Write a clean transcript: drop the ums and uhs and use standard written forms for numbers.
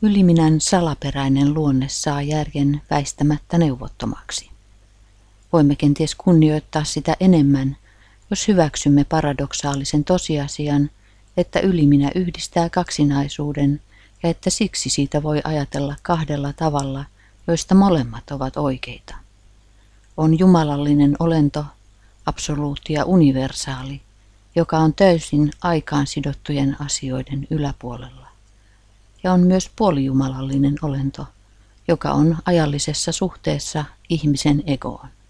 Yliminän salaperäinen luonne saa järjen väistämättä neuvottomaksi. Voimme kenties kunnioittaa sitä enemmän, jos hyväksymme paradoksaalisen tosiasian, että yliminä yhdistää kaksinaisuuden ja että siksi siitä voi ajatella kahdella tavalla, joista molemmat ovat oikeita. On jumalallinen olento, absoluutti ja universaali, joka on täysin aikaan sidottujen asioiden yläpuolella. Ja on myös puolijumalallinen olento, joka on ajallisessa suhteessa ihmisen egoon.